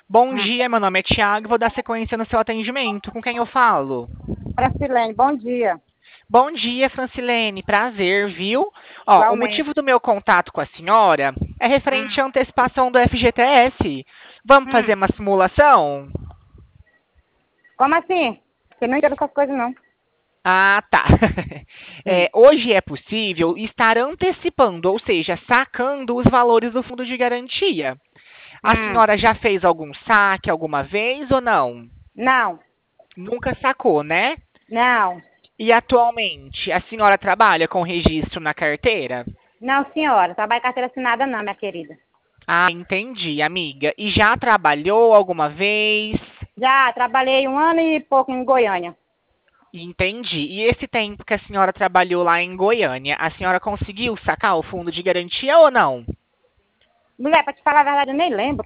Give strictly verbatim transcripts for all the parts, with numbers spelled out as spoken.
Bom Hum. dia, meu nome é Thiago e vou dar sequência no seu atendimento. Com quem eu falo? Francilene, bom dia. Bom dia, Francilene. Prazer, viu? Ó, o Igualmente. motivo do meu contato com a senhora é referente Hum. à antecipação do F G T S. Vamos fazer Hum. uma simulação? Como assim? Você não entende com as coisas, não. Ah, tá. Hum. É, hoje é possível estar antecipando, ou seja, sacando os valores do fundo de garantia. A Hum. senhora já fez algum saque alguma vez ou não? Não, Nunca sacou, né? não. E atualmente, a senhora trabalha com registro na carteira? Não, senhora. Trabalho em carteira assinada, não, minha querida. Ah, entendi, amiga. E já trabalhou alguma vez? Já trabalhei um ano e pouco em Goiânia. Entendi. E esse tempo que a senhora trabalhou lá em Goiânia, a senhora conseguiu sacar o fundo de garantia ou não? Mulher, pra te falar a verdade, eu nem lembro.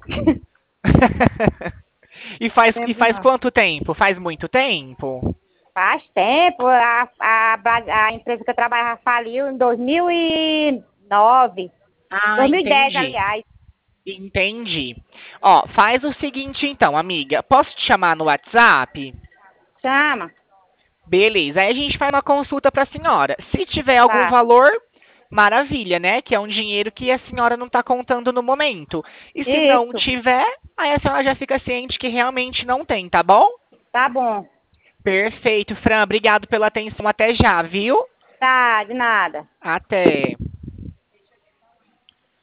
E faz, e Lembro, faz não. quanto tempo? Faz muito tempo? Faz tempo. A, a, Bra- a empresa que eu trabalhava faliu em dois mil e nove. Ah, dois mil e dez, entendi. aliás. Entendi. Ó, faz o seguinte então, amiga. Posso te chamar no WhatsApp? Chama. Beleza. Aí a gente faz uma consulta para a senhora. Se tiver algum Tá. valor, maravilha, né? Que é um dinheiro que a senhora não está contando no momento. E se não Isso. tiver, aí a senhora já fica ciente que realmente não tem, tá bom? Tá bom. Perfeito, Fran. Obrigado pela atenção. Até já, viu? Tá, de nada. Até.